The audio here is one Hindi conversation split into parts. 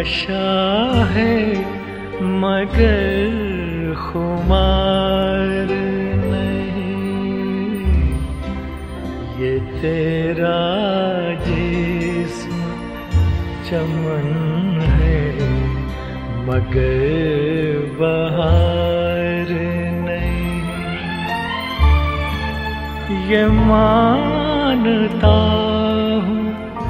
नशा है मगर खुमार नहीं, ये तेरा जिस्म चमन है मगर बहार नहीं। ये मानता हूँ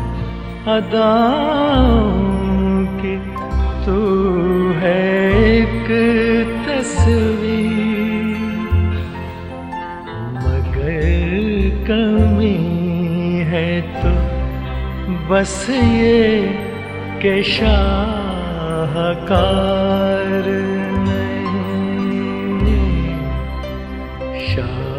अदाओं की तू है एक तस्वीर, मगर कमी है तो बस ये के शाहकार नहीं, शाह